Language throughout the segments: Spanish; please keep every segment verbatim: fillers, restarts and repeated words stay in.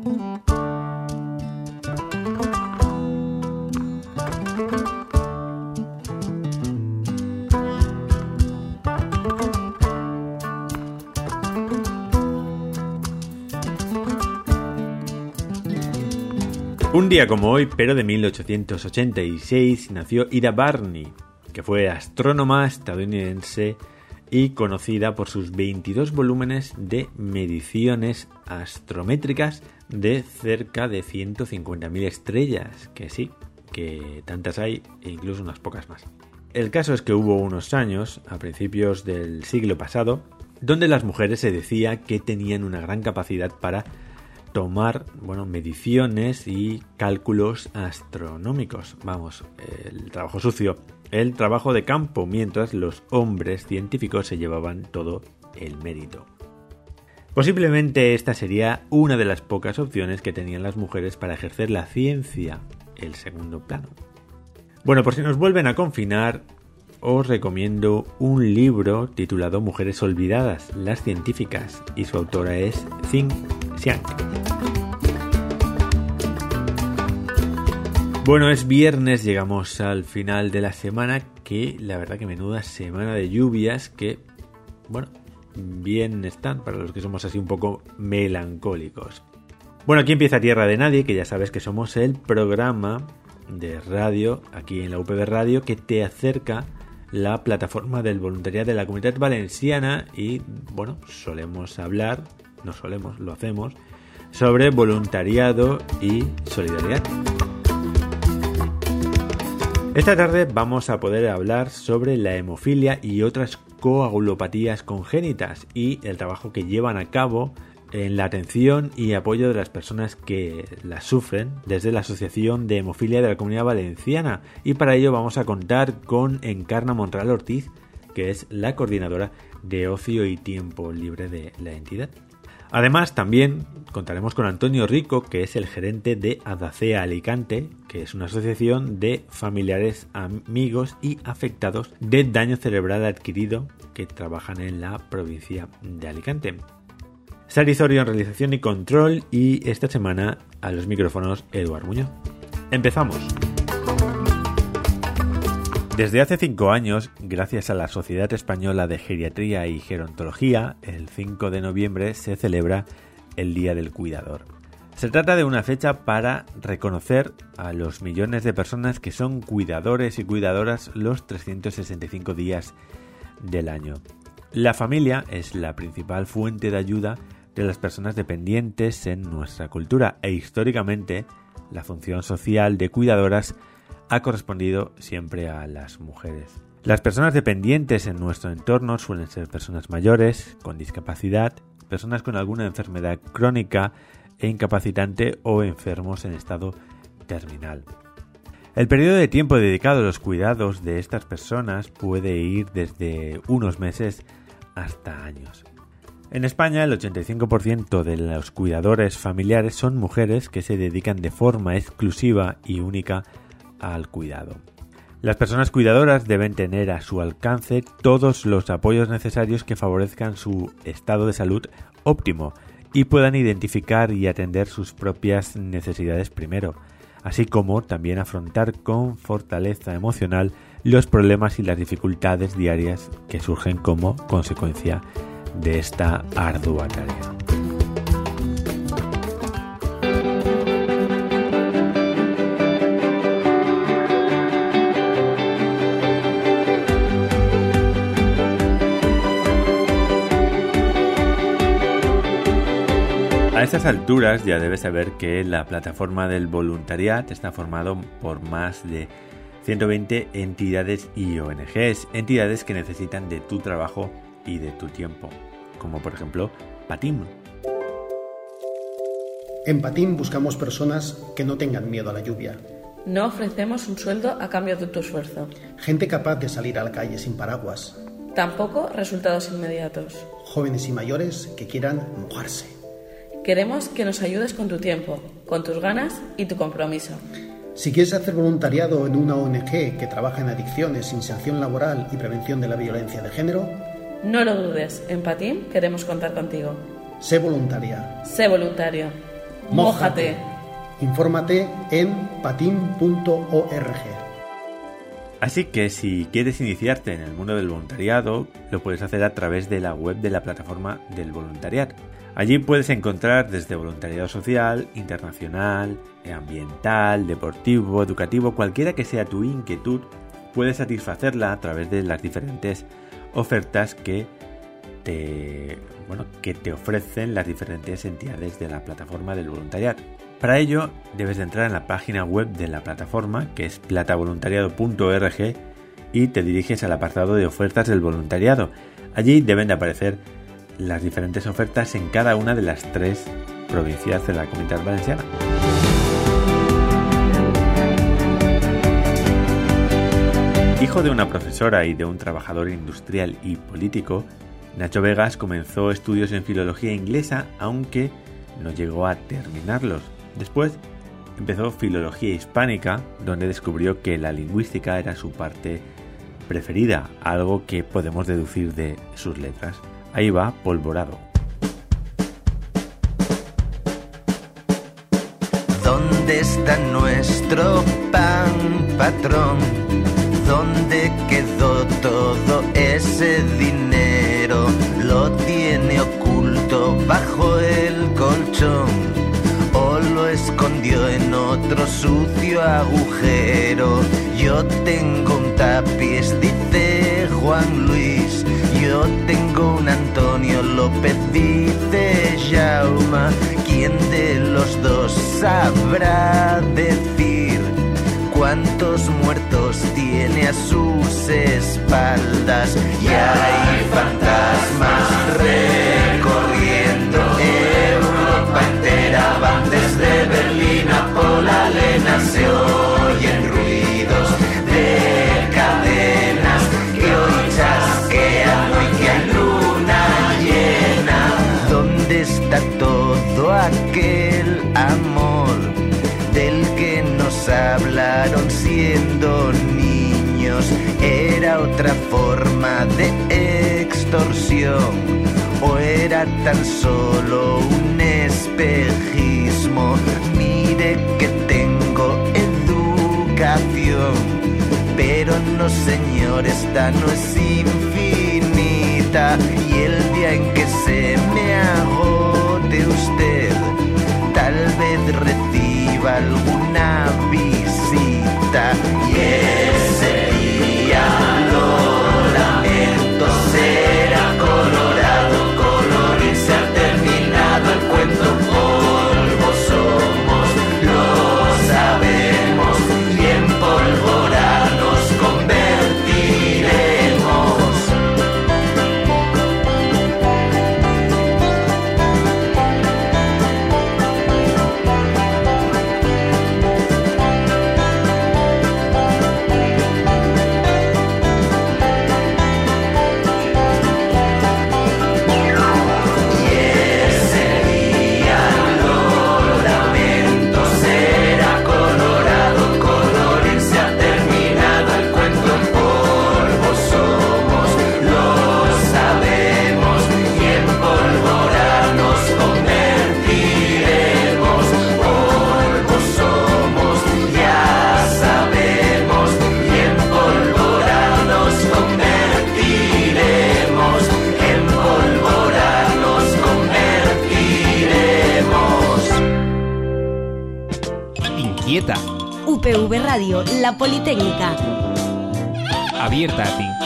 Un día como hoy, pero de mil ochocientos ochenta y seis, nació Ida Barney, que fue astrónoma estadounidense y conocida por sus veintidós volúmenes de mediciones astrométricas de cerca de ciento cincuenta mil estrellas, que sí, que tantas hay e incluso unas pocas más. El caso es que hubo unos años, a principios del siglo pasado, donde las mujeres se decía que tenían una gran capacidad para tomar, bueno, mediciones y cálculos astronómicos. Vamos, el trabajo sucio, el trabajo de campo, mientras los hombres científicos se llevaban todo el mérito. Posiblemente esta sería una de las pocas opciones que tenían las mujeres para ejercer la ciencia, el segundo plano. Bueno, por si nos vuelven a confinar, os recomiendo un libro titulado Mujeres olvidadas, las científicas, y su autora es Xin Xiang. Bueno, es viernes, llegamos al final de la semana, que la verdad que menuda semana de lluvias, que, bueno, bien están para los que somos así un poco melancólicos. Bueno, aquí empieza Tierra de Nadie, que ya sabes que somos el programa de radio, aquí en la U P B Radio, que te acerca la plataforma del voluntariado de la Comunitat Valenciana y, bueno, solemos hablar, no solemos, lo hacemos, sobre voluntariado y solidaridad. Esta tarde vamos a poder hablar sobre la hemofilia y otras coagulopatías congénitas y el trabajo que llevan a cabo en la atención y apoyo de las personas que las sufren desde la Asociación de Hemofilia de la Comunidad Valenciana, y para ello vamos a contar con Encarna Monreal Ortiz, que es la coordinadora de ocio y tiempo libre de la entidad. Además, también contaremos con Antonio Rico, que es el gerente de Adacea Alicante, que es una asociación de familiares, amigos y afectados de daño cerebral adquirido que trabajan en la provincia de Alicante. Sari Zorio en realización y control, y esta semana a los micrófonos Eduard Muñoz. ¡Empezamos! Desde hace cinco años, gracias a la Sociedad Española de Geriatría y Gerontología, el cinco de noviembre se celebra el Día del Cuidador. Se trata de una fecha para reconocer a los millones de personas que son cuidadores y cuidadoras los trescientos sesenta y cinco días del año. La familia es la principal fuente de ayuda de las personas dependientes en nuestra cultura, e históricamente la función social de cuidadoras ha correspondido siempre a las mujeres. Las personas dependientes en nuestro entorno suelen ser personas mayores, con discapacidad, personas con alguna enfermedad crónica e incapacitante o enfermos en estado terminal. El periodo de tiempo dedicado a los cuidados de estas personas puede ir desde unos meses hasta años. En España, el ochenta y cinco por ciento de los cuidadores familiares son mujeres que se dedican de forma exclusiva y única al cuidado. Las personas cuidadoras deben tener a su alcance todos los apoyos necesarios que favorezcan su estado de salud óptimo y puedan identificar y atender sus propias necesidades primero, así como también afrontar con fortaleza emocional los problemas y las dificultades diarias que surgen como consecuencia de esta ardua tarea. A estas alturas ya debes saber que la plataforma del voluntariat está formado por más de ciento veinte entidades y O N Ges, entidades que necesitan de tu trabajo y de tu tiempo, como por ejemplo Patim. En Patim buscamos personas que no tengan miedo a la lluvia. No ofrecemos un sueldo a cambio de tu esfuerzo. Gente capaz de salir a la calle sin paraguas. Tampoco resultados inmediatos. Jóvenes y mayores que quieran mojarse. Queremos que nos ayudes con tu tiempo, con tus ganas y tu compromiso. Si quieres hacer voluntariado en una O N Ge que trabaja en adicciones, inserción laboral y prevención de la violencia de género, no lo dudes, en Patim queremos contar contigo. Sé voluntaria. Sé voluntario. Mójate. Infórmate en patin punto org. Así que si quieres iniciarte en el mundo del voluntariado, lo puedes hacer a través de la web de la plataforma del voluntariado. Allí puedes encontrar desde voluntariado social, internacional, ambiental, deportivo, educativo, cualquiera que sea tu inquietud, puedes satisfacerla a través de las diferentes ofertas que te, bueno, que te ofrecen las diferentes entidades de la plataforma del voluntariado. Para ello, debes de entrar en la página web de la plataforma, que es platavoluntariado punto org, y te diriges al apartado de ofertas del voluntariado. Allí deben de aparecer las diferentes ofertas en cada una de las tres provincias de la Comunidad Valenciana. Hijo de una profesora y de un trabajador industrial y político, Nacho Vegas comenzó estudios en filología inglesa, aunque no llegó a terminarlos. Después empezó filología hispánica, donde descubrió que la lingüística era su parte preferida, algo que podemos deducir de sus letras. Ahí va Polvorado. ¿Dónde está nuestro pan, patrón? ¿Dónde quedó todo ese dinero? Lo tiene oculto bajo el colchón o lo escondió en otro sucio agujero. Yo tengo un tapiz, dice Juan Luis. Yo tengo un Antonio López, dice Jauma. ¿Quién de los dos sabrá decir cuántos muertos tiene a sus espaldas? Y hay fantasmas recorriendo Europa entera. Van desde Berlín a Polalena, se oyen ruidos de cadenas que hoy chasquean, hoy que hay luna llena. ¿Dónde está todo aquel amor del que nos hablaron siendo niños? ¿Era otra forma de extorsión o era tan solo un espejismo? Mire que tengo educación, pero no, señor, esta no es infinita. Y el día en que se me agote usted, tal vez reciba alguna visita. Y ese día, lo lamento, será colorado, colorín, se ha terminado el cuento. Polvo somos, lo sabemos, y en pólvora nos convertiremos. U P V Radio, la Politécnica. Abierta a ti.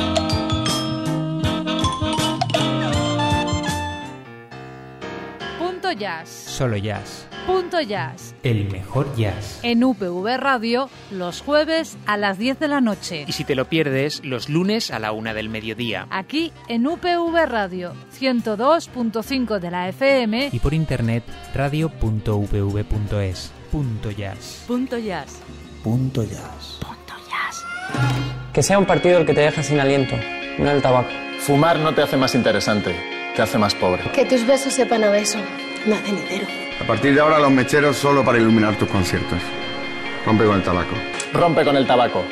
Punto Jazz. Solo jazz. Punto Jazz. El mejor jazz. En U P V Radio, los jueves a las diez de la noche. Y si te lo pierdes, los lunes a la una del mediodía. Aquí en U P V Radio, ciento dos punto cinco de la F M. Y por internet, radio punto u p v punto es. Punto Jazz. Punto Jazz. Punto Jazz. Punto Jazz. Que sea un partido el que te deja sin aliento, no el tabaco. Fumar no te hace más interesante, te hace más pobre. Que tus besos sepan a beso, no a cenitero. A partir de ahora los mecheros solo para iluminar tus conciertos. Rompe con el tabaco. Rompe con el tabaco.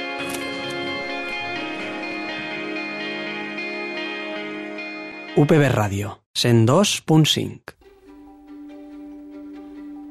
U P V Radio, cent dos punt cinc.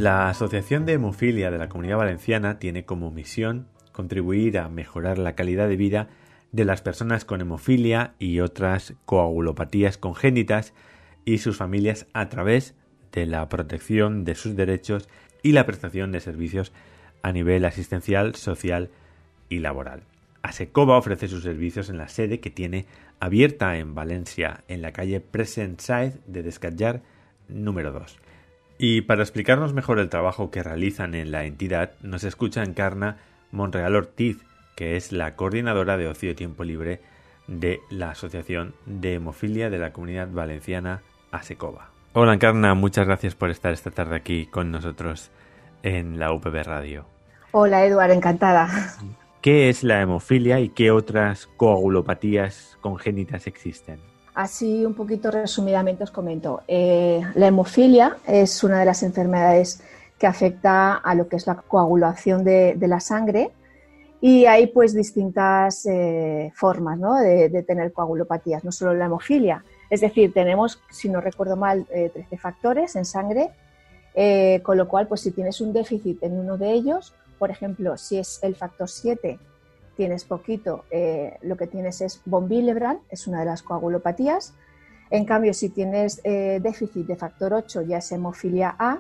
La Asociación de Hemofilia de la Comunidad Valenciana tiene como misión contribuir a mejorar la calidad de vida de las personas con hemofilia y otras coagulopatías congénitas y sus familias a través de la protección de sus derechos y la prestación de servicios a nivel asistencial, social y laboral. Asecoba ofrece sus servicios en la sede que tiene abierta en Valencia, en la calle Present Side de Descatlllar número dos. Y para explicarnos mejor el trabajo que realizan en la entidad, nos escucha Encarna Monreal Ortiz, que es la coordinadora de ocio y tiempo libre de la Asociación de Hemofilia de la Comunidad Valenciana, Asecoba. Hola Encarna, muchas gracias por estar esta tarde aquí con nosotros en la U P V Radio. Hola Eduard, encantada. ¿Qué es la hemofilia y qué otras coagulopatías congénitas existen? Así un poquito resumidamente os comento. Eh, la hemofilia es una de las enfermedades que afecta a lo que es la coagulación de, de la sangre y hay pues distintas eh, formas, ¿no?, de, de tener coagulopatías, no solo la hemofilia. Es decir, tenemos, si no recuerdo mal, eh, trece factores en sangre, eh, con lo cual pues si tienes un déficit en uno de ellos, por ejemplo, si es el factor siete, tienes poquito, eh, lo que tienes es von Willebrand, es una de las coagulopatías. En cambio, si tienes eh, déficit de factor ocho, ya es hemofilia A.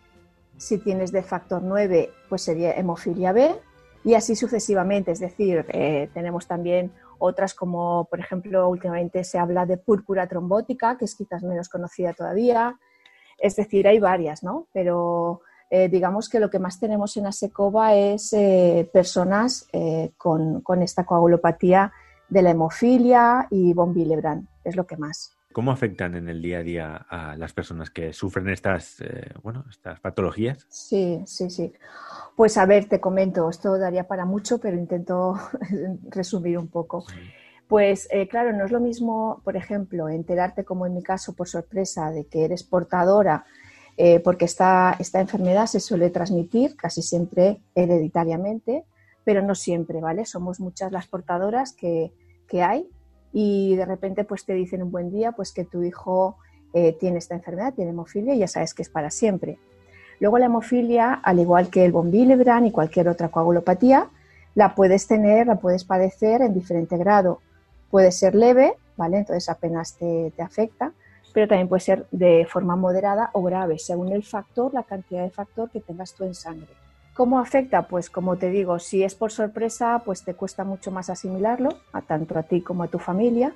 Si tienes de factor nueve, pues sería hemofilia B. Y así sucesivamente. Es decir, eh, tenemos también otras como, por ejemplo, últimamente se habla de púrpura trombótica, que es quizás menos conocida todavía. Es decir, hay varias, ¿no? Pero Eh, digamos que lo que más tenemos en Asecoba es eh, personas eh, con, con esta coagulopatía de la hemofilia y von Willebrand, es lo que más. ¿Cómo afectan en el día a día a las personas que sufren estas, eh, bueno, estas patologías? Sí, sí, sí. Pues a ver, te comento, esto daría para mucho, pero intento resumir un poco. Pues eh, claro, no es lo mismo, por ejemplo, enterarte, como en mi caso, por sorpresa, de que eres portadora. Eh, porque esta, esta enfermedad se suele transmitir casi siempre hereditariamente, pero no siempre, ¿vale? Somos muchas las portadoras que, que hay y de repente pues te dicen un buen día pues que tu hijo eh, tiene esta enfermedad, tiene hemofilia y ya sabes que es para siempre. Luego la hemofilia, al igual que el von Willebrand y cualquier otra coagulopatía, la puedes tener, la puedes padecer en diferente grado. Puede ser leve, ¿vale? Entonces apenas te, te afecta, pero también puede ser de forma moderada o grave, según el factor, la cantidad de factor que tengas tú en sangre. ¿Cómo afecta? Pues como te digo, si es por sorpresa, pues te cuesta mucho más asimilarlo, a tanto a ti como a tu familia.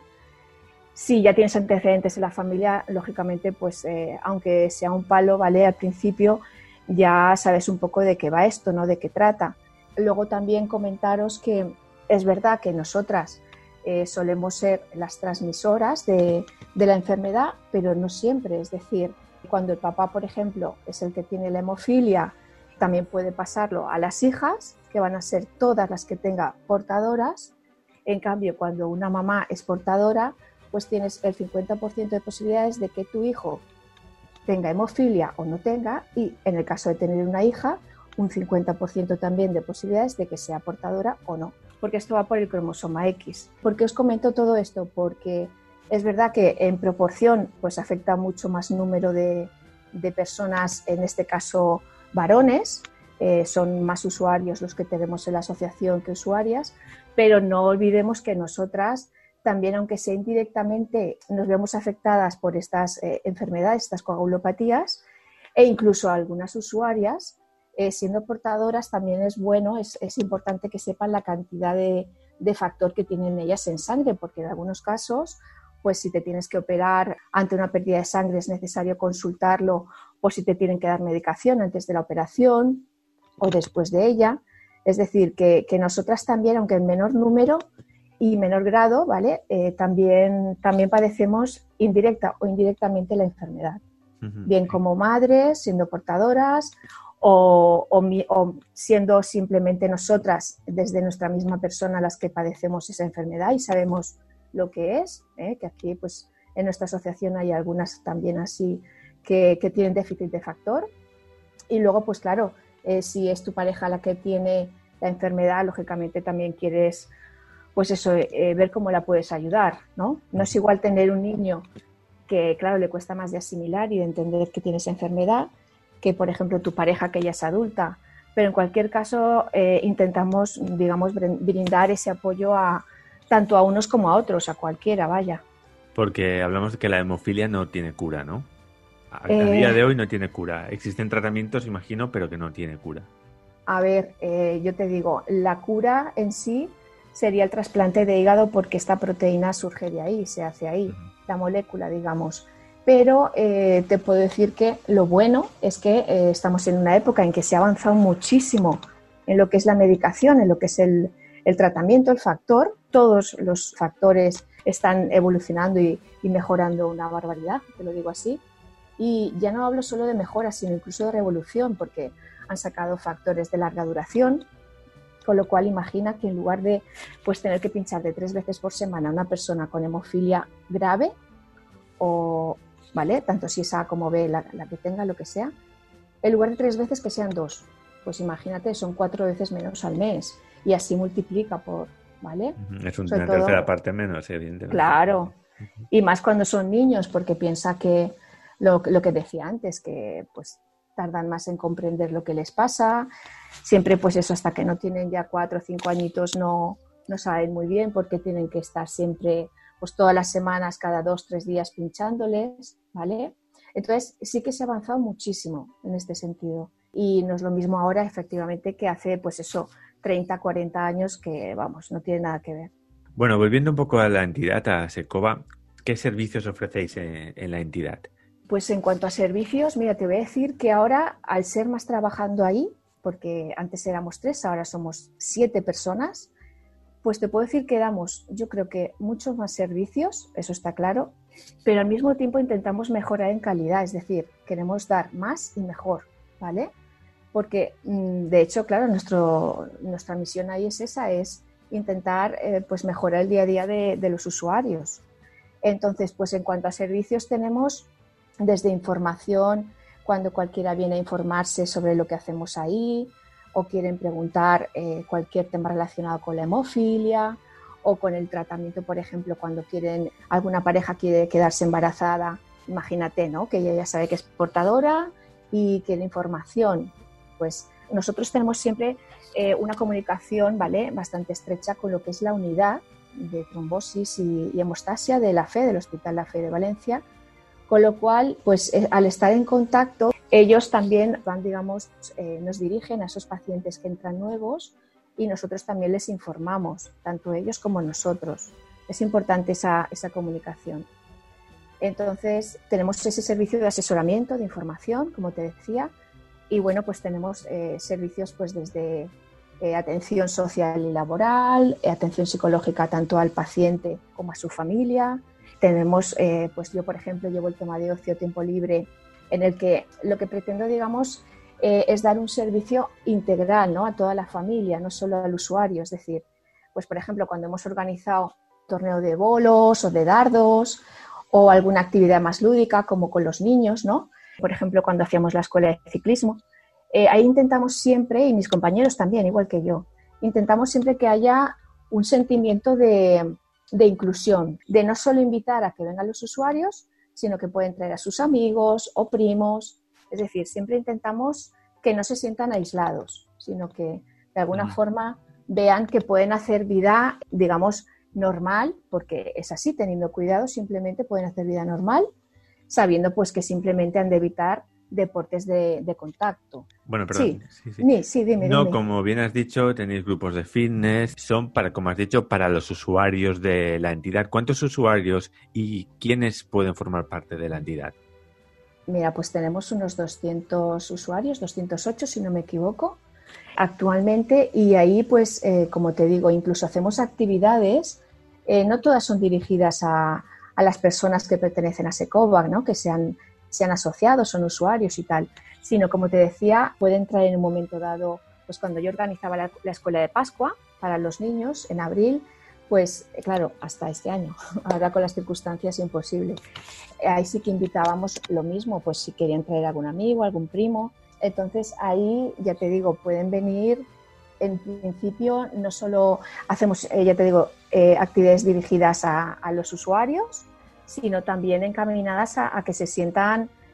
Si ya tienes antecedentes en la familia, lógicamente, pues eh, aunque sea un palo, ¿vale? Al principio ya sabes un poco de qué va esto, ¿no? De qué trata. Luego también comentaros que es verdad que nosotras Eh, solemos ser las transmisoras de, de la enfermedad, pero no siempre. Es decir, cuando el papá, por ejemplo, es el que tiene la hemofilia, también puede pasarlo a las hijas, que van a ser todas las que tenga portadoras. En cambio, cuando una mamá es portadora, pues tienes el cincuenta por ciento de posibilidades de que tu hijo tenga hemofilia o no tenga, y en el caso de tener una hija, un cincuenta por ciento también de posibilidades de que sea portadora o no, porque esto va por el cromosoma X. ¿Por qué os comento todo esto? Porque es verdad que en proporción pues afecta mucho más número de, de personas, en este caso varones, eh, son más usuarios los que tenemos en la asociación que usuarias, pero no olvidemos que nosotras también, aunque sea indirectamente, nos vemos afectadas por estas eh, enfermedades, estas coagulopatías, e incluso algunas usuarias, Eh, siendo portadoras, también es bueno, es, es importante que sepan la cantidad de, de factor que tienen ellas en sangre, porque en algunos casos, pues si te tienes que operar ante una pérdida de sangre es necesario consultarlo, o si te tienen que dar medicación antes de la operación o después de ella. Es decir, que, que nosotras también, aunque en menor número y menor grado, ¿vale? Eh, también, también padecemos indirecta o indirectamente la enfermedad. Uh-huh. Bien como madres, siendo portadoras, O, o, o siendo simplemente nosotras, desde nuestra misma persona, las que padecemos esa enfermedad y sabemos lo que es, ¿eh? Que aquí pues en nuestra asociación hay algunas también así que, que tienen déficit de factor. Y luego pues claro, eh, si es tu pareja la que tiene la enfermedad, lógicamente también quieres pues eso, eh, ver cómo la puedes ayudar, ¿no? No es igual tener un niño que claro le cuesta más de asimilar y de entender que tiene esa enfermedad, que, por ejemplo, tu pareja que ya es adulta. Pero en cualquier caso eh, intentamos, digamos, brindar ese apoyo a tanto a unos como a otros, a cualquiera, vaya. Porque hablamos de que la hemofilia no tiene cura, ¿no? A, Eh, a día de hoy no tiene cura. Existen tratamientos, imagino, pero que no tiene cura. A ver, eh, yo te digo, la cura en sí sería el trasplante de hígado porque esta proteína surge de ahí, se hace ahí, uh-huh. la molécula, digamos. Pero eh, te puedo decir que lo bueno es que eh, estamos en una época en que se ha avanzado muchísimo en lo que es la medicación, en lo que es el, el tratamiento, el factor. Todos los factores están evolucionando y, y mejorando una barbaridad, te lo digo así. Y ya no hablo solo de mejora, sino incluso de revolución, porque han sacado factores de larga duración, con lo cual imagina que en lugar de pues, tener que pinchar de tres veces por semana a una persona con hemofilia grave, o, ¿vale? Tanto si es A como B, la, la que tenga, lo que sea, en lugar de tres veces que sean dos. Pues imagínate, son cuatro veces menos al mes y así multiplica por, ¿vale? Es una todo, tercera parte menos, evidentemente. Claro, y más cuando son niños, porque piensa que lo, lo que decía antes, que pues tardan más en comprender lo que les pasa, siempre pues eso, hasta que no tienen ya cuatro o cinco añitos no, no saben muy bien porque tienen que estar siempre pues todas las semanas, cada dos, tres días pinchándoles, ¿vale? Entonces sí que se ha avanzado muchísimo en este sentido y no es lo mismo ahora efectivamente que hace pues eso, treinta, cuarenta años que vamos, no tiene nada que ver. Bueno, volviendo un poco a la entidad, a Secova, ¿qué servicios ofrecéis en, en la entidad? Pues en cuanto a servicios, mira, te voy a decir que ahora, al ser más trabajando ahí, porque antes éramos tres, ahora somos siete personas, pues te puedo decir que damos, yo creo que muchos más servicios, eso está claro, pero al mismo tiempo intentamos mejorar en calidad, es decir, queremos dar más y mejor, ¿vale? Porque, de hecho, claro, nuestro, nuestra misión ahí es esa, es intentar eh, pues mejorar el día a día de, de los usuarios. Entonces, pues en cuanto a servicios tenemos desde información, cuando cualquiera viene a informarse sobre lo que hacemos ahí, o quieren preguntar eh, cualquier tema relacionado con la hemofilia, o con el tratamiento, por ejemplo, cuando quieren, alguna pareja quiere quedarse embarazada, imagínate, ¿no? Que ella ya sabe que es portadora y quiere información. Pues nosotros tenemos siempre eh, una comunicación, ¿vale?, bastante estrecha con lo que es la unidad de trombosis y, y hemostasia de la F E, del Hospital La Fe de Valencia, con lo cual, pues eh, al estar en contacto, ellos también van, digamos, eh, nos dirigen a esos pacientes que entran nuevos y nosotros también les informamos, tanto ellos como nosotros. Es importante esa, esa comunicación. Entonces, tenemos ese servicio de asesoramiento, de información, como te decía, y bueno, pues tenemos eh, servicios pues desde eh, atención social y laboral, eh, atención psicológica tanto al paciente como a su familia. Tenemos, eh, pues yo por ejemplo llevo el tema de ocio, tiempo libre, en el que lo que pretendo, digamos, eh, es dar un servicio integral, ¿no?, a toda la familia, no solo al usuario. Es decir, pues por ejemplo cuando hemos organizado torneo de bolos o de dardos o alguna actividad más lúdica como con los niños, ¿no? Por ejemplo cuando hacíamos la escuela de ciclismo, eh, ahí intentamos siempre, y mis compañeros también, igual que yo, intentamos siempre que haya un sentimiento de... de inclusión, de no solo invitar a que vengan los usuarios, sino que pueden traer a sus amigos o primos. Es decir, siempre intentamos que no se sientan aislados, sino que de alguna mm. forma vean que pueden hacer vida, digamos, normal, porque es así, teniendo cuidado, simplemente pueden hacer vida normal, sabiendo pues que simplemente han de evitar deportes de, de contacto. Bueno, perdón. Sí, sí, sí. sí, sí dime, No, dime. Como bien has dicho, tenéis grupos de fitness, son, para, como has dicho, para los usuarios de la entidad. ¿Cuántos usuarios y quiénes pueden formar parte de la entidad? Mira, pues tenemos unos doscientos usuarios, doscientos ocho si no me equivoco, actualmente, y ahí pues, eh, como te digo, incluso hacemos actividades, eh, no todas son dirigidas a, a las personas que pertenecen a Secova, ¿no?, que sean se han asociado, son usuarios y tal, sino, como te decía, pueden traer en un momento dado, pues cuando yo organizaba la, la escuela de Pascua para los niños en abril, pues claro, hasta este año, ahora con las circunstancias imposible. Ahí sí que invitábamos lo mismo, pues si querían traer algún amigo, algún primo, entonces ahí, ya te digo, pueden venir, en principio no solo hacemos, eh, ya te digo, eh, actividades dirigidas a, a los usuarios, sino también encaminadas a, a que se sientan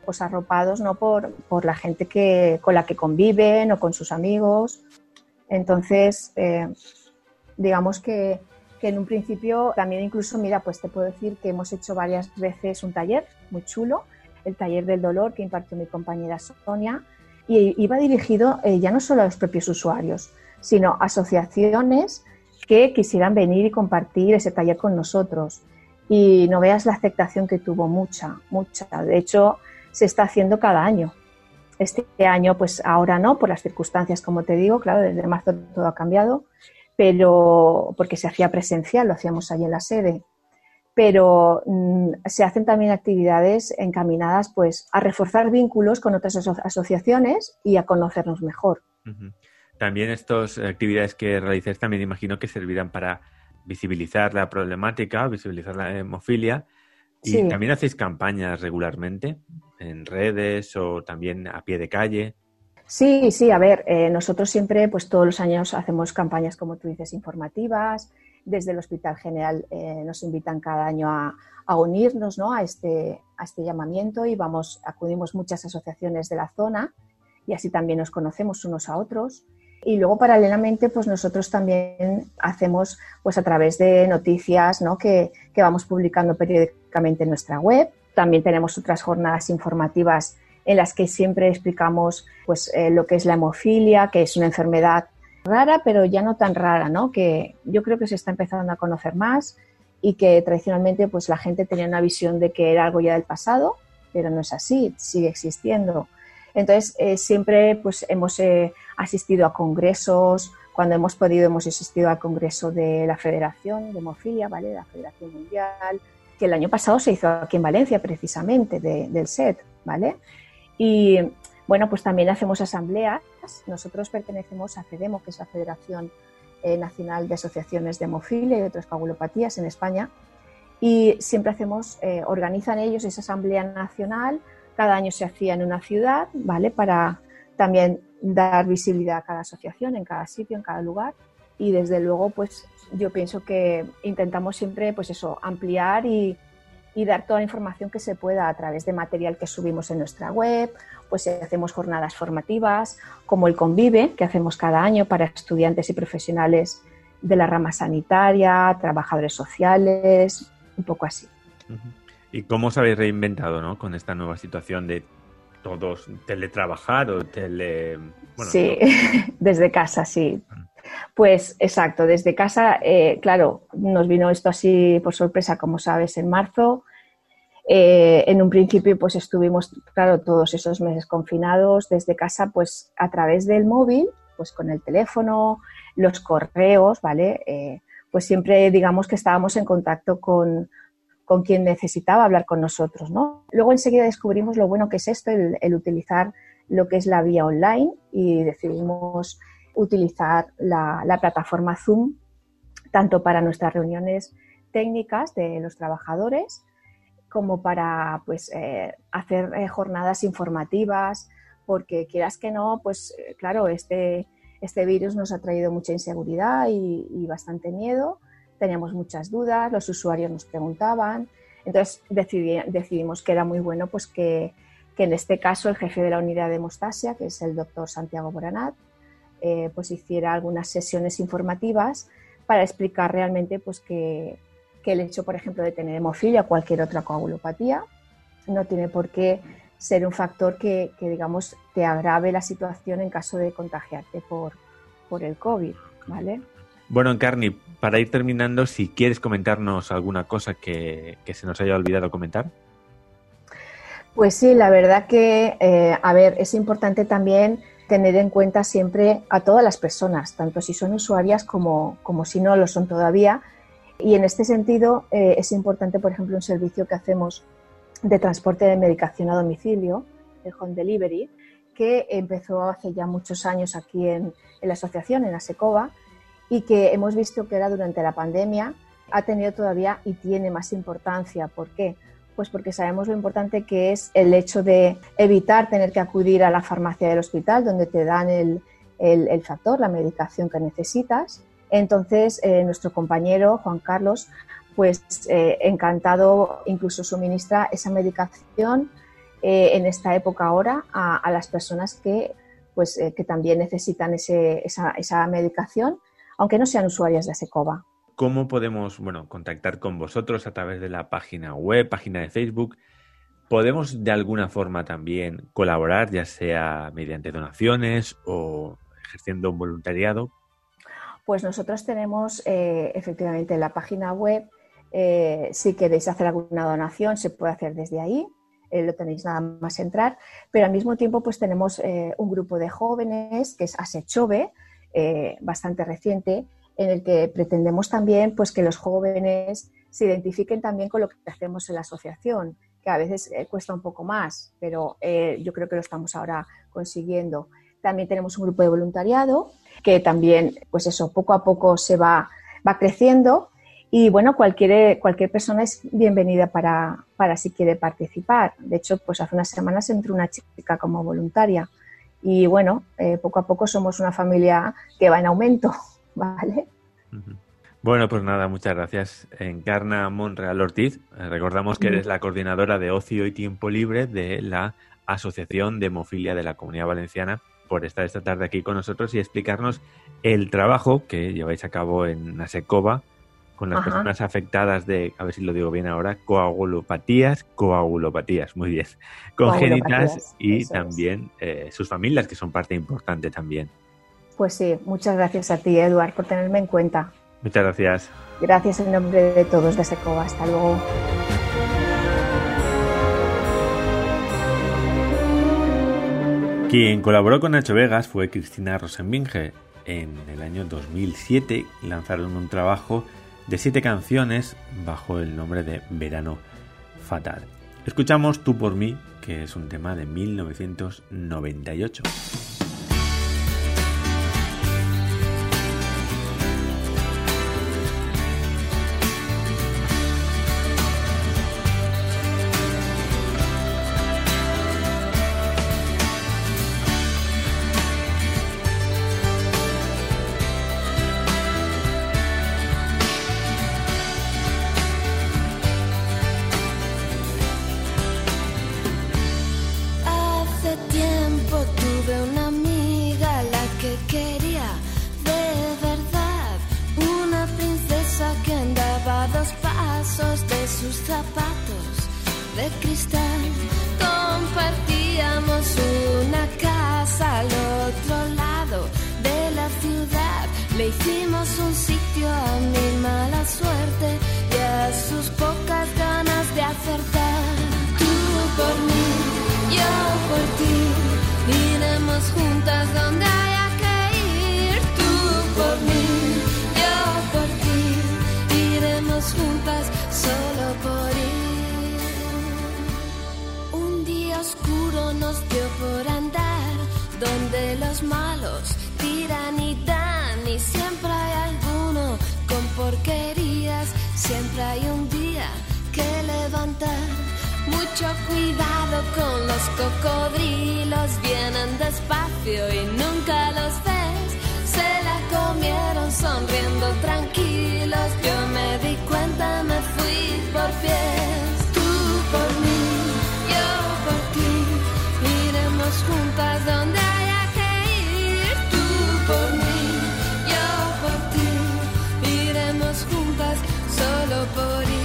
pues arropados, ¿no? por, por la gente que, con la que conviven o con sus amigos. Entonces, eh, digamos que, que en un principio también incluso, mira, pues te puedo decir que hemos hecho varias veces un taller muy chulo, el taller del dolor que impartió mi compañera Sonia, y iba dirigido eh, ya no solo a los propios usuarios, sino a asociaciones que quisieran venir y compartir ese taller con nosotros. Y no veas la aceptación que tuvo, mucha, mucha. De hecho, se está haciendo cada año. Este año, pues ahora no, por las circunstancias, como te digo, claro, desde marzo todo ha cambiado, pero porque se hacía presencial, lo hacíamos allí en la sede. Pero mmm, se hacen también actividades encaminadas pues a reforzar vínculos con otras aso- asociaciones y a conocernos mejor. Uh-huh. También estas actividades que realizáis también imagino que servirán para visibilizar la problemática, visibilizar la hemofilia, y sí. También hacéis campañas regularmente en redes o también a pie de calle. Sí, sí, a ver, eh, nosotros siempre, pues todos los años hacemos campañas, como tú dices, informativas. Desde el Hospital General eh, nos invitan cada año a, a unirnos, ¿no? a, este, a este llamamiento y vamos, acudimos muchas asociaciones de la zona y así también nos conocemos unos a otros. Y luego, paralelamente, pues nosotros también hacemos pues a través de noticias, ¿no? que, que vamos publicando periódicamente en nuestra web. También tenemos otras jornadas informativas en las que siempre explicamos pues, eh, lo que es la hemofilia, que es una enfermedad rara, pero ya no tan rara, ¿no? Que yo creo que se está empezando a conocer más y que tradicionalmente pues, la gente tenía una visión de que era algo ya del pasado, pero no es así, sigue existiendo. Entonces, eh, siempre pues, hemos eh, asistido a congresos, cuando hemos podido hemos asistido al congreso de la Federación de Hemofilia, ¿vale? La Federación Mundial, que el año pasado se hizo aquí en Valencia, precisamente, de, del S E T, ¿vale? Y bueno, pues también hacemos asambleas. Nosotros pertenecemos a FEDEMO, que es la Federación eh, Nacional de Asociaciones de Hemofilia y de otras coagulopatías en España, y siempre hacemos, eh, organizan ellos esa asamblea nacional. Cada año se hacía en una ciudad, ¿vale? Para también dar visibilidad a cada asociación, en cada sitio, en cada lugar. Y desde luego, pues yo pienso que intentamos siempre, pues eso, ampliar y, y dar toda la información que se pueda a través de material que subimos en nuestra web. Pues hacemos jornadas formativas, como el Convive, que hacemos cada año para estudiantes y profesionales de la rama sanitaria, trabajadores sociales, un poco así. Uh-huh. ¿Y cómo os habéis reinventado, ¿no? Con esta nueva situación de todos teletrabajar o tele... Bueno, sí, no. Desde casa, sí. Pues exacto, desde casa, eh, claro, nos vino esto así por sorpresa, como sabes, en marzo. Eh, en un principio, pues estuvimos, claro, todos esos meses confinados desde casa, pues a través del móvil, pues con el teléfono, los correos, ¿vale? Eh, pues siempre, digamos que estábamos en contacto con... con quien necesitaba hablar con nosotros, ¿no? Luego enseguida descubrimos lo bueno que es esto, el, el utilizar lo que es la vía online, y decidimos utilizar la, la plataforma Zoom tanto para nuestras reuniones técnicas de los trabajadores como para pues, eh, hacer eh, jornadas informativas, porque quieras que no, pues eh, claro, este, este virus nos ha traído mucha inseguridad y, y bastante miedo. Teníamos muchas dudas, los usuarios nos preguntaban, entonces decidí, decidimos que era muy bueno pues que, que en este caso el jefe de la unidad de hemostasia, que es el doctor Santiago Boranat, eh, pues hiciera algunas sesiones informativas para explicar realmente pues que, que el hecho, por ejemplo, de tener hemofilia o cualquier otra coagulopatía no tiene por qué ser un factor que, que digamos, te agrave la situación en caso de contagiarte por, por el COVID, ¿vale? Bueno, Encarni, para ir terminando, si quieres comentarnos alguna cosa que, que se nos haya olvidado comentar. Pues sí, la verdad que, eh, a ver, es importante también tener en cuenta siempre a todas las personas, tanto si son usuarias como, como si no lo son todavía. Y en este sentido eh, es importante, por ejemplo, un servicio que hacemos de transporte de medicación a domicilio, el Home Delivery, que empezó hace ya muchos años aquí en, en la asociación, en ASECOBA, y que hemos visto que era durante la pandemia, ha tenido todavía y tiene más importancia. ¿Por qué? Pues porque sabemos lo importante que es el hecho de evitar tener que acudir a la farmacia del hospital, donde te dan el, el, el factor, la medicación que necesitas. Entonces, eh, nuestro compañero Juan Carlos, pues eh, encantado, incluso suministra esa medicación eh, en esta época ahora a, a las personas que, pues, eh, que también necesitan ese, esa, esa medicación, aunque no sean usuarias de Asecoba. ¿Cómo podemos, bueno, contactar con vosotros a través de la página web, página de Facebook? ¿Podemos de alguna forma también colaborar, ya sea mediante donaciones o ejerciendo un voluntariado? Pues nosotros tenemos eh, efectivamente la página web. Eh, si queréis hacer alguna donación, se puede hacer desde ahí. Eh, lo tenéis nada más entrar. Pero al mismo tiempo pues tenemos eh, un grupo de jóvenes que es Asechove, eh, bastante reciente, en el que pretendemos también pues que los jóvenes se identifiquen también con lo que hacemos en la asociación, que a veces eh, cuesta un poco más, pero eh, yo creo que lo estamos ahora consiguiendo. También tenemos un grupo de voluntariado que también, pues eso, poco a poco se va, va creciendo y bueno, cualquier, cualquier persona es bienvenida para, para si quiere participar. De hecho, pues hace unas semanas entró una chica como voluntaria y bueno, eh, poco a poco somos una familia que va en aumento, ¿vale? Uh-huh. Bueno, pues nada, muchas gracias. Encarna Monreal Ortiz, recordamos que eres la coordinadora de ocio y tiempo libre de la Asociación de Hemofilia de la Comunidad Valenciana, por estar esta tarde aquí con nosotros y explicarnos el trabajo que lleváis a cabo en Asecoba con las Ajá. personas afectadas de, a ver si lo digo bien ahora, coagulopatías, coagulopatías, muy bien, congénitas y también eh, sus familias, que son parte importante también. Pues sí, muchas gracias a ti, Eduard, por tenerme en cuenta. Muchas gracias. Gracias en nombre de todos de Asecoba. Hasta luego. Quien colaboró con Nacho Vegas fue Cristina Rosenbinge. En el año dos mil siete lanzaron un trabajo de siete canciones bajo el nombre de Verano Fatal. Escuchamos Tú por mí, que es un tema de mil novecientos noventa y ocho. Le hicimos un sitio a mi mala suerte y a sus pocas ganas de acertar. Tú por mí, yo por ti, iremos juntas donde haya que ir. Tú por mí, yo por ti, iremos juntas solo por ir. Un día oscuro nos dio por andar donde los malos tiran y dan y siempre hay alguno con porquerías, siempre hay un día que levantar. Mucho cuidado con los cocodrilos, vienen despacio y nunca los ves. Se la comieron sonriendo tranquilos, yo me di cuenta, me fui por pies. Tú por mí, yo por ti, iremos juntas donde haya que ir. Tú por mí, yo por ti, iremos juntas solo por ir.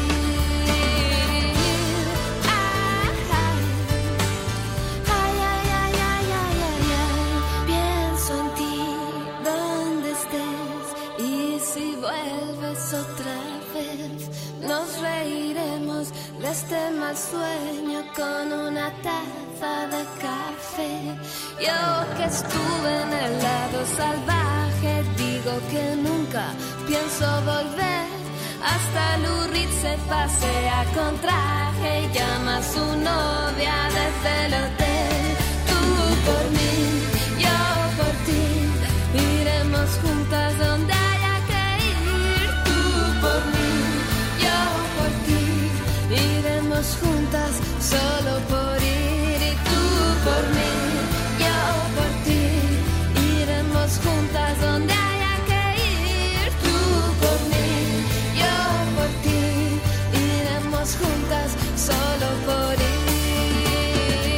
Otra vez nos reiremos de este mal sueño con una taza de café. Yo que estuve en el lado salvaje, digo que nunca pienso volver. Hasta Lurrit se pasea con traje y llama a su novia desde el hotel. Tú por mí, yo por ti, iremos juntas donde por mí, yo por ti, iremos juntas solo por ir. Y tú por mí, yo por ti, iremos juntas donde haya que ir. Tú por mí, yo por ti, iremos juntas solo por ir.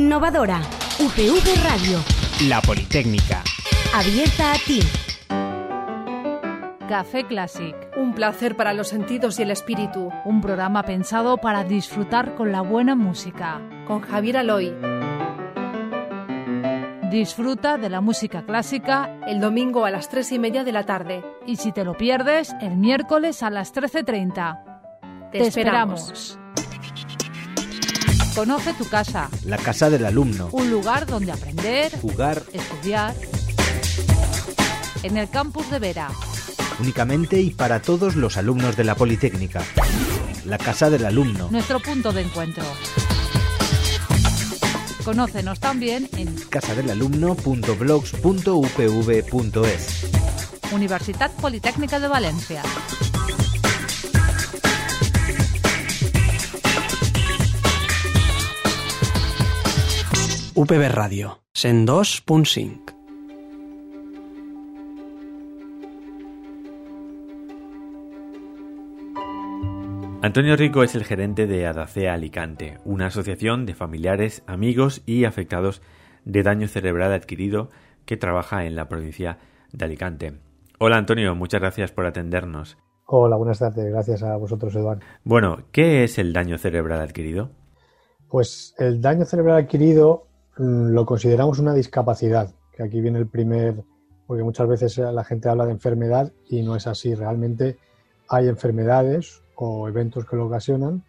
innovadora. U P V Radio. La Politécnica. Abierta a ti. Café Classic. Un placer para los sentidos y el espíritu. Un programa pensado para disfrutar con la buena música. Con Javier Aloy. Disfruta de la música clásica el domingo a las tres y media de la tarde. Y si te lo pierdes, el miércoles a las trece treinta. Te, te esperamos. esperamos. Conoce tu casa. La casa del alumno. Un lugar donde aprender, jugar, estudiar. En el campus de Vera. Únicamente y para todos los alumnos de la Politécnica. La casa del alumno. Nuestro punto de encuentro. Conócenos también en casadelalumno punto blogs punto u p v punto es. Universidad Politécnica de Valencia. U P V Radio, cent dos punt cinc. Antonio Rico es el gerente de Adacea Alicante, una asociación de familiares, amigos y afectados de daño cerebral adquirido que trabaja en la provincia de Alicante. Hola Antonio, muchas gracias por atendernos. Hola, buenas tardes, gracias a vosotros, Eduardo. Bueno, ¿qué es el daño cerebral adquirido? Pues el daño cerebral adquirido mmm, lo consideramos una discapacidad, que aquí viene el primer, porque muchas veces la gente habla de enfermedad y no es así, realmente hay enfermedades o eventos que lo ocasionan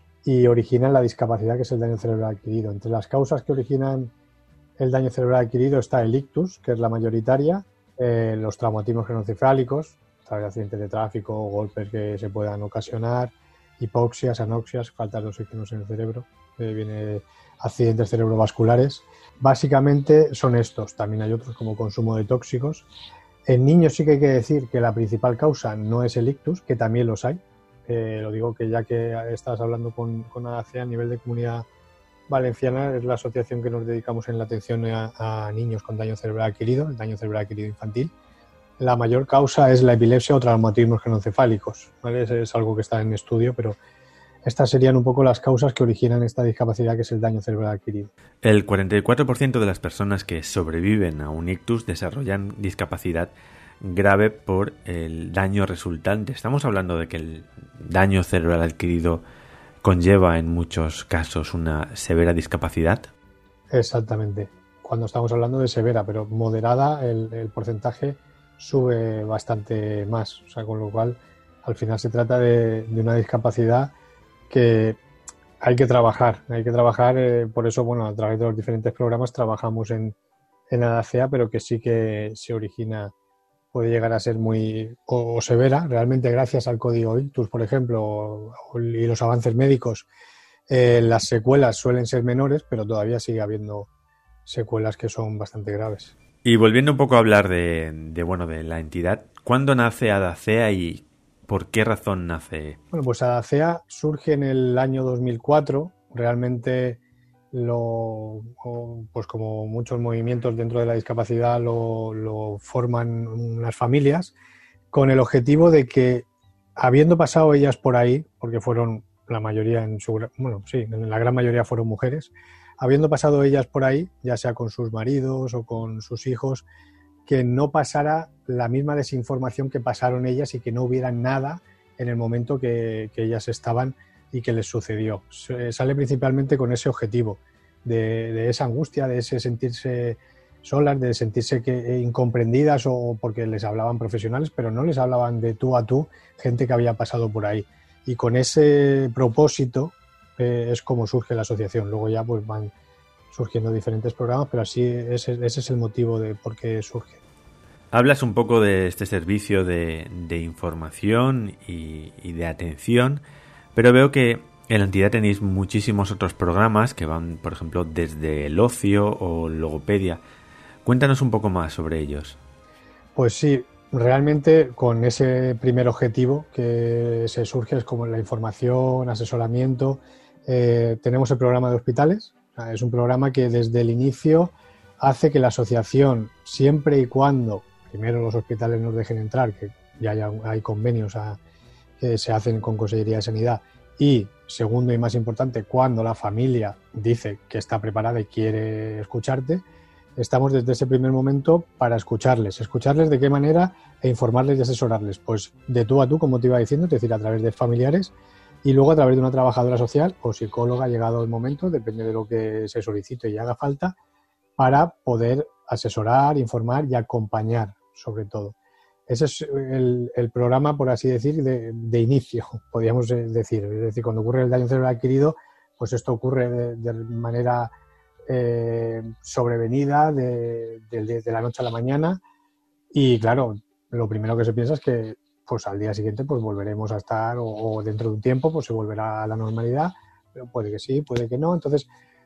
y originan la discapacidad que es el daño cerebral adquirido. Entre las causas que originan el daño cerebral adquirido está el ictus, que es la mayoritaria, eh, los traumatismos craneoencefálicos, a través de accidentes de tráfico, golpes que se puedan ocasionar, hipoxias, anoxias, faltas de oxígeno en el cerebro, eh, viene accidentes cerebrovasculares. Básicamente son estos, también hay otros como consumo de tóxicos. En niños sí que hay que decir que la principal causa no es el ictus, que también los hay. Eh, lo digo que ya que estás hablando con, con Adacea a nivel de Comunidad Valenciana, es la asociación que nos dedicamos en la atención a, a niños con daño cerebral adquirido, el daño cerebral adquirido infantil. La mayor causa es la epilepsia o traumatismos craneoencefálicos, ¿vale? Es, es algo que está en estudio, pero estas serían un poco las causas que originan esta discapacidad que es el daño cerebral adquirido. El cuarenta y cuatro por ciento de las personas que sobreviven a un ictus desarrollan discapacidad grave por el daño resultante. Estamos hablando de que el daño cerebral adquirido conlleva en muchos casos una severa discapacidad. Exactamente. Cuando estamos hablando de severa, pero moderada, el, el porcentaje sube bastante más. O sea, con lo cual, al final se trata de, de una discapacidad que hay que trabajar. Hay que trabajar, eh, por eso, bueno, a través de los diferentes programas trabajamos en, en Adacea, pero que sí que se origina, puede llegar a ser muy o, o severa, realmente gracias al código ictus, por ejemplo, o, o, y los avances médicos, eh, las secuelas suelen ser menores, pero todavía sigue habiendo secuelas que son bastante graves. Y volviendo un poco a hablar de, de bueno de la entidad, ¿cuándo nace Adacea y por qué razón nace? Bueno, pues Adacea surge en el año dos mil cuatro, realmente lo pues como muchos movimientos dentro de la discapacidad lo, lo forman unas familias con el objetivo de que, habiendo pasado ellas por ahí, porque fueron la mayoría en su bueno sí en la gran mayoría fueron mujeres, habiendo pasado ellas por ahí, ya sea con sus maridos o con sus hijos, que no pasara la misma desinformación que pasaron ellas y que no hubiera nada en el momento que, que ellas estaban y que les sucedió. Sale principalmente con ese objetivo, de, de esa angustia, de ese sentirse solas, de sentirse que, incomprendidas o porque les hablaban profesionales, pero no les hablaban de tú a tú, gente que había pasado por ahí. Y con ese propósito eh, es como surge la asociación. Luego ya pues van surgiendo diferentes programas, pero así ese, ese es el motivo de por qué surge. Hablas un poco de este servicio de, de información y, y de atención, pero veo que en la entidad tenéis muchísimos otros programas que van, por ejemplo, desde el ocio o logopedia. Cuéntanos un poco más sobre ellos. Pues sí, realmente con ese primer objetivo que se surge es como la información, asesoramiento. Eh, tenemos el programa de hospitales. O sea, es un programa que desde el inicio hace que la asociación, siempre y cuando primero los hospitales nos dejen entrar, que ya hay, hay convenios a, que se hacen con Consejería de Sanidad, y segundo y más importante, cuando la familia dice que está preparada y quiere escucharte, estamos desde ese primer momento para escucharles. ¿Escucharles de qué manera? E informarles y asesorarles. Pues de tú a tú, como te iba diciendo, es decir, a través de familiares y luego a través de una trabajadora social o psicóloga, llegado el momento, depende de lo que se solicite y haga falta, para poder asesorar, informar y acompañar, sobre todo. Ese es el, el programa, por así decir, de, de inicio, podríamos decir. Es decir, cuando ocurre el daño cerebral adquirido, pues esto ocurre de, de manera eh, sobrevenida, de, de, de la noche a la mañana. Y claro, lo primero que se piensa es que pues al día siguiente pues volveremos a estar, o, o dentro de un tiempo pues se volverá a la normalidad, pero puede que sí, puede que no. Entonces,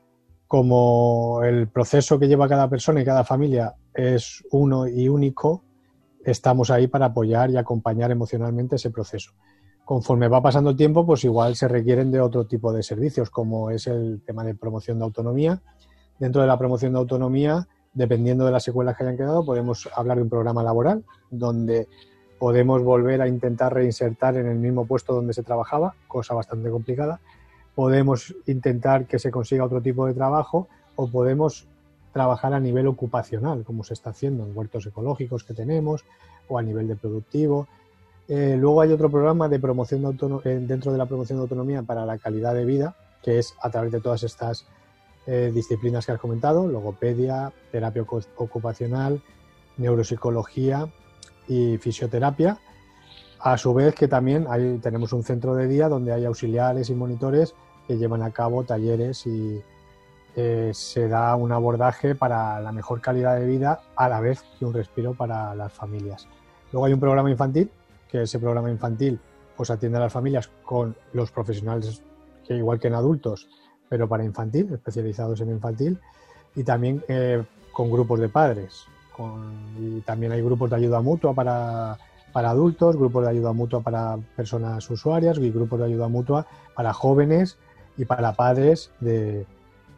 como el proceso que lleva cada persona y cada familia es uno y único, estamos ahí para apoyar y acompañar emocionalmente ese proceso. Conforme va pasando el tiempo, pues igual se requieren de otro tipo de servicios, como es el tema de promoción de autonomía. Dentro de la promoción de autonomía, dependiendo de las secuelas que hayan quedado, podemos hablar de un programa laboral donde podemos volver a intentar reinsertar en el mismo puesto donde se trabajaba, cosa bastante complicada. Podemos intentar que se consiga otro tipo de trabajo, o podemos trabajar a nivel ocupacional, como se está haciendo en huertos ecológicos que tenemos, o a nivel de productivo. Eh, luego hay otro programa de promoción de autono- eh, dentro de la promoción de autonomía para la calidad de vida, que es a través de todas estas eh, disciplinas que has comentado: logopedia, terapia ocupacional, neuropsicología y fisioterapia. A su vez que también hay, tenemos un centro de día donde hay auxiliares y monitores que llevan a cabo talleres y eh, se da un abordaje para la mejor calidad de vida, a la vez que un respiro para las familias. Luego hay un programa infantil, que ese programa infantil pues atiende a las familias con los profesionales que igual que en adultos, pero para infantil, especializados en infantil, y también eh, con grupos de padres. Con, y también hay grupos de ayuda mutua para, para adultos, grupos de ayuda mutua para personas usuarias y grupos de ayuda mutua para jóvenes y para padres de,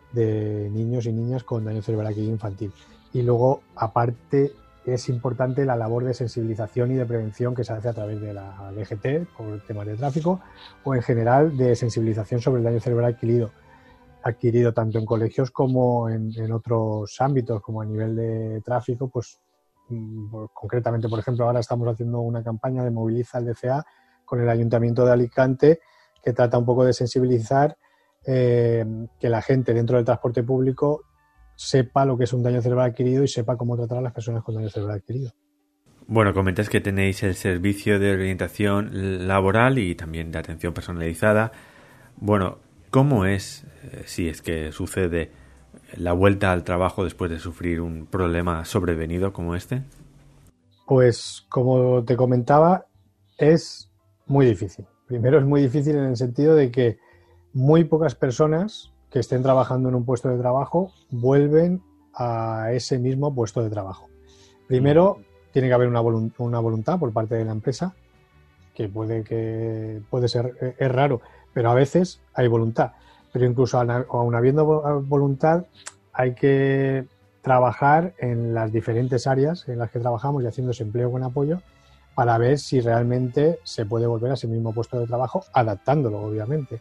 de niños y niñas con daño cerebral adquirido infantil. Y luego, aparte, es importante la labor de sensibilización y de prevención que se hace a través de la D G T por temas de tráfico, o en general de sensibilización sobre el daño cerebral adquirido, adquirido tanto en colegios como en, en otros ámbitos, como a nivel de tráfico. Pues concretamente, por ejemplo, ahora estamos haciendo una campaña de Moviliza el D C A con el Ayuntamiento de Alicante, que trata un poco de sensibilizar eh, que la gente dentro del transporte público sepa lo que es un daño cerebral adquirido y sepa cómo tratar a las personas con daño cerebral adquirido. Bueno, comentas que tenéis el servicio de orientación laboral y también de atención personalizada. Bueno, ¿cómo es, eh, si es que sucede, la vuelta al trabajo después de sufrir un problema sobrevenido como este? Pues, como te comentaba, es muy difícil. Primero, es muy difícil en el sentido de que muy pocas personas que estén trabajando en un puesto de trabajo vuelven a ese mismo puesto de trabajo. Primero, tiene que haber una, volunt- una voluntad por parte de la empresa, que puede que puede ser, es raro, pero a veces hay voluntad. Pero incluso aun habiendo voluntad, hay que trabajar en las diferentes áreas en las que trabajamos y haciendo ese empleo con apoyo para ver si realmente se puede volver a ese mismo puesto de trabajo, adaptándolo, obviamente.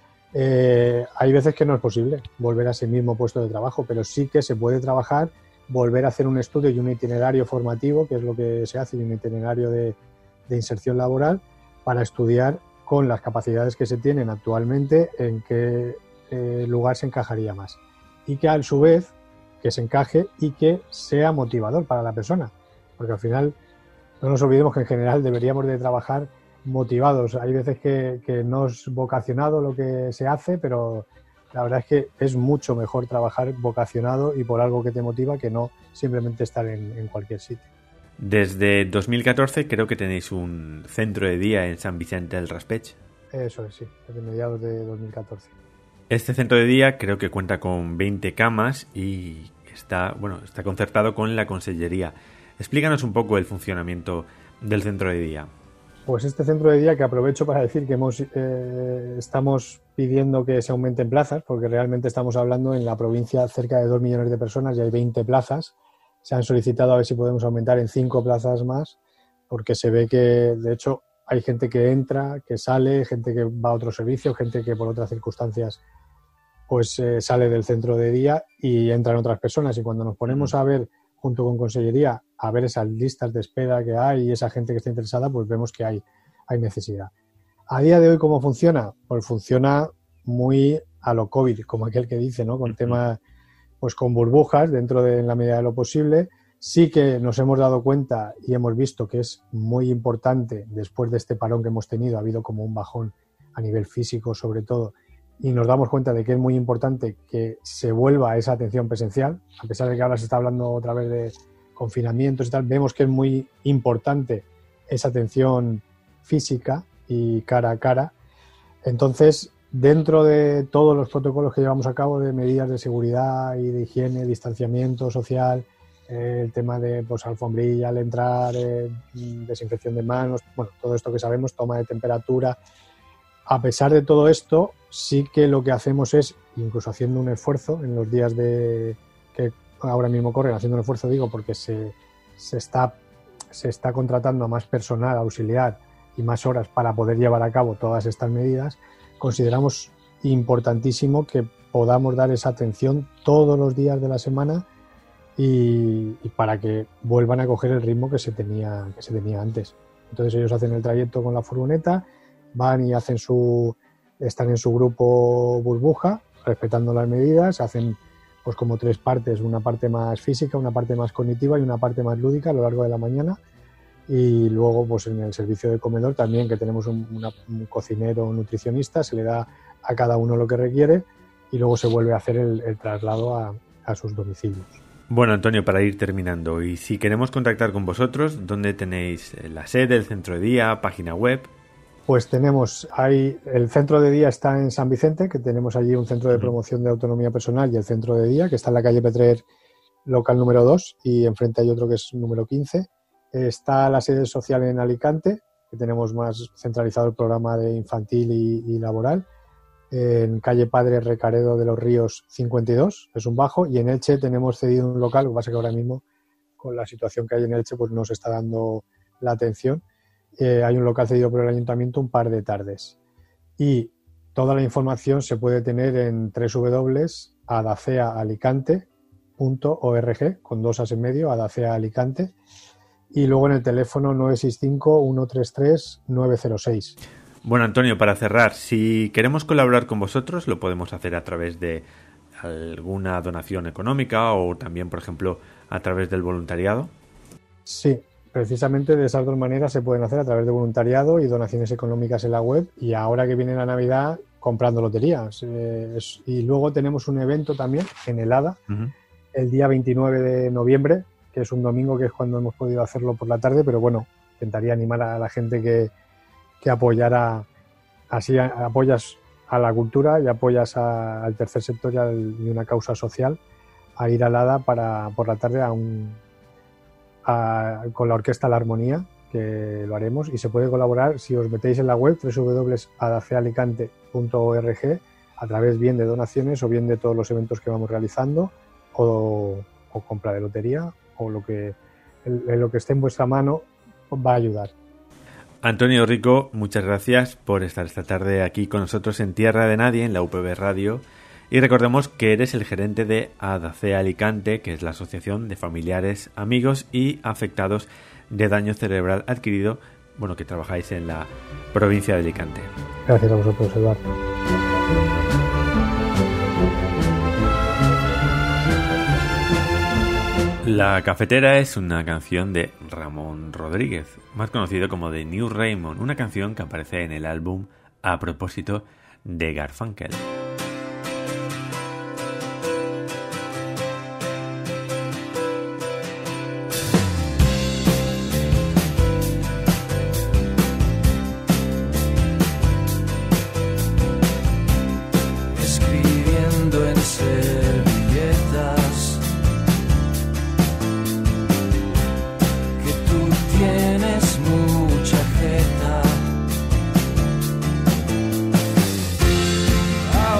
Eh, hay veces que no es posible volver a ese mismo puesto de trabajo, pero sí que se puede trabajar, volver a hacer un estudio y un itinerario formativo, que es lo que se hace, y un itinerario de, de inserción laboral, para estudiar con las capacidades que se tienen actualmente en qué eh, lugar se encajaría más. Y que a su vez que se encaje y que sea motivador para la persona, porque al final no nos olvidemos que en general deberíamos de trabajar motivados. Hay veces que, que no es vocacionado lo que se hace, pero la verdad es que es mucho mejor trabajar vocacionado y por algo que te motiva que no simplemente estar en, en cualquier sitio. Desde dos mil catorce creo que tenéis un centro de día en San Vicente del Raspeig. Eso es, sí, desde mediados de dos mil catorce. Este centro de día creo que cuenta con veinte camas y está, bueno, está concertado con la Consellería. Explícanos un poco el funcionamiento del centro de día. Pues este centro de día, que aprovecho para decir que hemos, eh, estamos pidiendo que se aumenten plazas, porque realmente estamos hablando en la provincia cerca de dos millones de personas y hay veinte plazas. Se han solicitado a ver si podemos aumentar en cinco plazas más, porque se ve que, de hecho, hay gente que entra, que sale, gente que va a otro servicio, gente que por otras circunstancias pues eh, sale del centro de día y entran otras personas. Y cuando nos ponemos a ver, junto con Consellería, a ver esas listas de espera que hay y esa gente que está interesada, pues vemos que hay, hay necesidad. A día de hoy, ¿cómo funciona? Pues funciona muy a lo COVID, como aquel que dice, ¿no? Con temas, pues con burbujas dentro de en la medida de lo posible. Sí que nos hemos dado cuenta y hemos visto que es muy importante, después de este parón que hemos tenido, ha habido como un bajón a nivel físico sobre todo, y nos damos cuenta de que es muy importante que se vuelva a esa atención presencial, a pesar de que ahora se está hablando otra vez de confinamientos y tal, vemos que es muy importante esa atención física y cara a cara. Entonces, dentro de todos los protocolos que llevamos a cabo de medidas de seguridad y de higiene, distanciamiento social, eh, el tema de pues, alfombrilla al entrar, eh, desinfección de manos, bueno, todo esto que sabemos, toma de temperatura. A pesar de todo esto, sí que lo que hacemos es, incluso haciendo un esfuerzo en los días de que ahora mismo corren, haciendo un esfuerzo, digo, porque se, se, está, se está contratando a más personal auxiliar y más horas para poder llevar a cabo todas estas medidas, consideramos importantísimo que podamos dar esa atención todos los días de la semana y, y para que vuelvan a coger el ritmo que se tenía, que se tenía antes. Entonces ellos hacen el trayecto con la furgoneta, van y hacen su, están en su grupo burbuja, respetando las medidas, hacen pues como tres partes, una parte más física, una parte más cognitiva y una parte más lúdica a lo largo de la mañana. Y luego pues en el servicio de comedor también, que tenemos un, una, un cocinero o nutricionista, se le da a cada uno lo que requiere y luego se vuelve a hacer el, el traslado a, a sus domicilios. Bueno, Antonio, para ir terminando, y si queremos contactar con vosotros, ¿dónde tenéis la sede, el centro de día, página web? Pues tenemos ahí, el centro de día está en San Vicente, que tenemos allí un centro de promoción de autonomía personal, y el centro de día, que está en la calle Petrer, local número dos, y enfrente hay otro que es número quince. Está la sede social en Alicante, que tenemos más centralizado el programa de infantil y, y laboral, en calle Padre Recaredo de los Ríos cincuenta y dos, es un bajo, y en Elche tenemos cedido un local, lo que pasa que ahora mismo con la situación que hay en Elche pues no se está dando la atención. Eh, hay un local cedido por el ayuntamiento un par de tardes. Y toda la información se puede tener en doble u doble u doble u punto adacea alicante punto org, con dos as en medio, Adacea Alicante, y luego en el teléfono nueve seis cinco, uno tres tres, nueve cero seis. Bueno, Antonio, para cerrar, si queremos colaborar con vosotros, lo podemos hacer a través de alguna donación económica o también, por ejemplo, a través del voluntariado. Sí, precisamente de esas dos maneras se pueden hacer, a través de voluntariado y donaciones económicas en la web, y ahora que viene la Navidad, comprando loterías. Eh, es, y luego tenemos un evento también en el Hada, uh-huh. el día veintinueve de noviembre, que es un domingo, que es cuando hemos podido hacerlo por la tarde, pero bueno, intentaría animar a la gente que, que apoyara, así apoyas a la cultura y apoyas a, al tercer sector y a una causa social, a ir al Hada para, por la tarde a un, a, con la Orquesta La Armonía, que lo haremos, y se puede colaborar si os metéis en la web doble u doble u doble u punto adacea alicante punto org, a través bien de donaciones o bien de todos los eventos que vamos realizando, o, o compra de lotería, o lo que, el, lo que esté en vuestra mano va a ayudar. Antonio Rico, muchas gracias por estar esta tarde aquí con nosotros en Tierra de Nadie, en la U P B Radio. Y recordemos que eres el gerente de Adacea Alicante, que es la Asociación de Familiares, Amigos y Afectados de Daño Cerebral Adquirido, bueno, que trabajáis en la provincia de Alicante. Gracias a vosotros, Eduardo. La Cafetera es una canción de Ramón Rodríguez, más conocido como The New Raymond, una canción que aparece en el álbum A propósito de Garfunkel. Escribiendo en servilletas que tú tienes mucha jeta.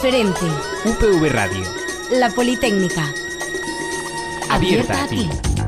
Diferente. U P V Radio. La Politécnica. Abierta a ti.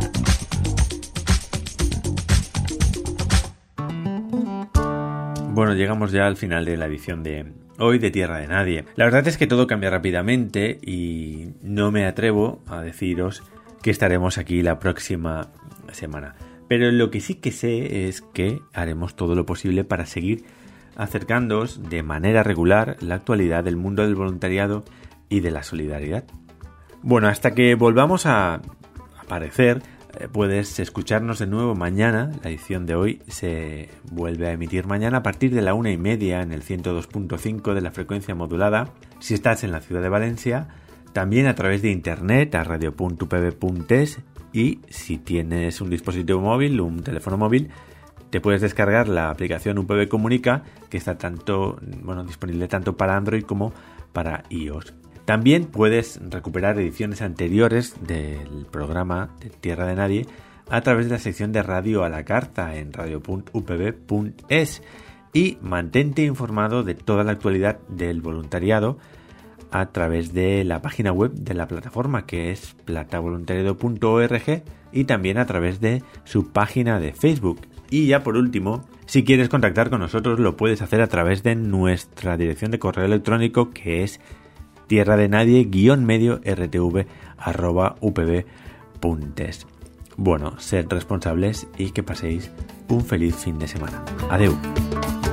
Bueno, llegamos ya al final de la edición de hoy de Tierra de Nadie. La verdad es que todo cambia rápidamente y no me atrevo a deciros que estaremos aquí la próxima semana. Pero lo que sí que sé es que haremos todo lo posible para seguir acercándoos de manera regular la actualidad del mundo del voluntariado y de la solidaridad. Bueno, hasta que volvamos a aparecer, eh, puedes escucharnos de nuevo mañana. La edición de hoy se vuelve a emitir mañana a partir de la una y media en el ciento dos punto cinco de la frecuencia modulada. Si estás en la ciudad de Valencia, también a través de internet a radio punto u p v punto es, y si tienes un dispositivo móvil, un teléfono móvil, te puedes descargar la aplicación U P V Comunica, que está tanto, bueno, disponible tanto para Android como para iOS. También puedes recuperar ediciones anteriores del programa de Tierra de Nadie a través de la sección de Radio a la Carta en radio punto u p v punto es, y mantente informado de toda la actualidad del voluntariado a través de la página web de la plataforma, que es platavoluntariado punto org, y también a través de su página de Facebook. Y ya por último, si quieres contactar con nosotros, lo puedes hacer a través de nuestra dirección de correo electrónico, que es tierra de nadie guión medio rtv arroba upv punto es. Bueno, sed responsables y que paséis un feliz fin de semana. Adeu.